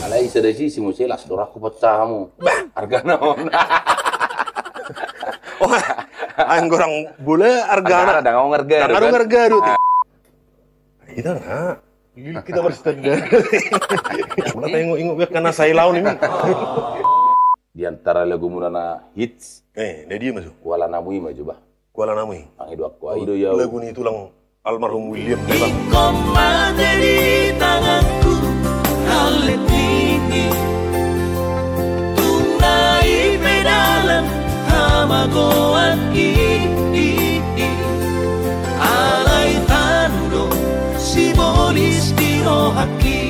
Alay isa desi si Muselas dorak ko pecah mo. Harga naon. Oh, ang gorang bule argana. Dangaw ngarga. Dangaw ngarga do. Kita na. Kita berstanda. Wala tayong ingo kana sailaw ni man. Di antara lagu muna na hits. Na dia masuk. Wala namui maju bah. Kuala Namui. Ang hidwak ko aido yaw. Lagu ni tulang almarhum William memang. Komada di tanganku alat ini tunai pedalan hamagoan ini alay tanudo simbolis di rohaki